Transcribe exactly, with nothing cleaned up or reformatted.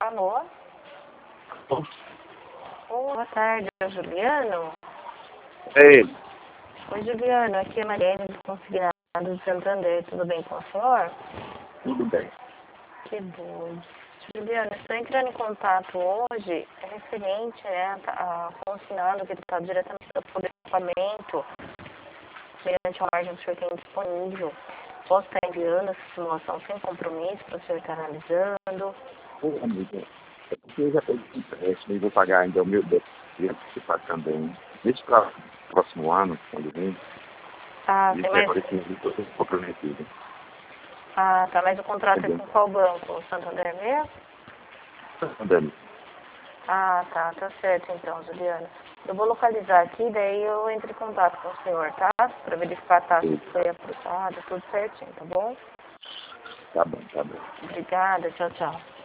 Alô? Oh, boa tarde, é o Juliano? É ele. Oi, Juliano, aqui é a Mariane do Consignado de Santander. Tudo bem com o senhor? Tudo bem. Que bom. Juliano, estou entrando em contato hoje, é referente, né, a consignado que ele está diretamente do equipamento, mediante a margem que o senhor tem disponível. Posso estar enviando essa simulação sem compromisso para o senhor estar analisando? Ô, amiga, é porque eu já tenho empréstimo e vou pagar ainda o meu déficit antecipado também. Nesse pra- próximo ano, quando vem, Ah, e tem até mais... agora que eu estou comprometido. Ah, tá, mas o contrato é Entendeu? com qual banco? O Santander mesmo? Andando. Ah, tá, tá certo então, Juliana. Eu vou localizar aqui, daí eu entro em contato com o senhor, tá? Para verificar a taxa que foi aprovada, tudo certinho, tá bom? Tá bom, tá bom. Obrigada, tchau, tchau.